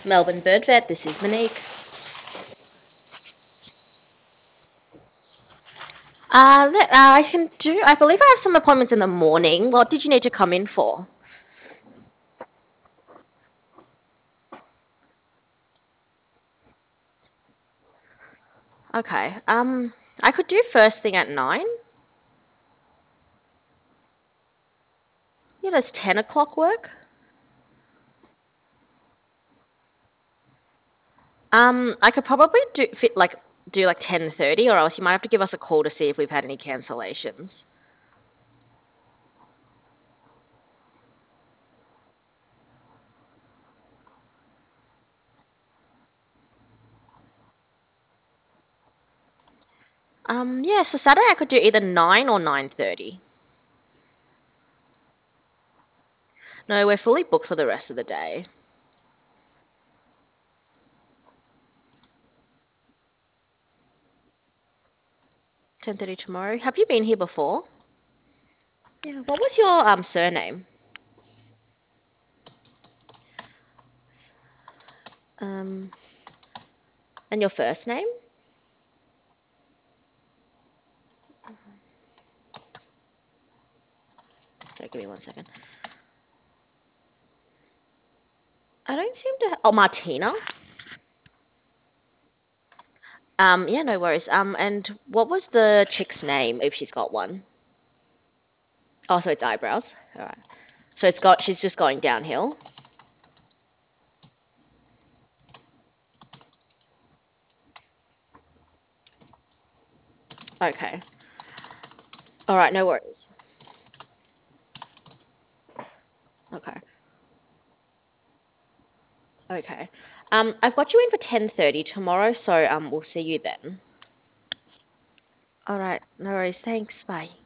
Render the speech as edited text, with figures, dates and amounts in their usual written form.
Melbourne Bird Vet, this is Monique. I can do, I believe I have some appointments in the morning. What did you need to come in for? Okay, I could do first thing at 9. Yeah, does 10 o'clock work? I could probably do like 10:30, or else you might have to give us a call to see if we've had any cancellations. Yeah, so Saturday I could do either 9 or 9:30. No, we're fully booked for the rest of the day. 10:30 tomorrow. Have you been here before? Yeah. What was your surname? Um, and your first name? So give me 1 second. I don't seem to. Oh, Martina. Yeah, no worries. And what was the chick's name if she's got one? Oh, so it's eyebrows. All right. So it's got. She's just going downhill. Okay. All right. No worries. Okay. Okay. I've got you in for 10:30 tomorrow, so we'll see you then. All right. No worries. Thanks. Bye.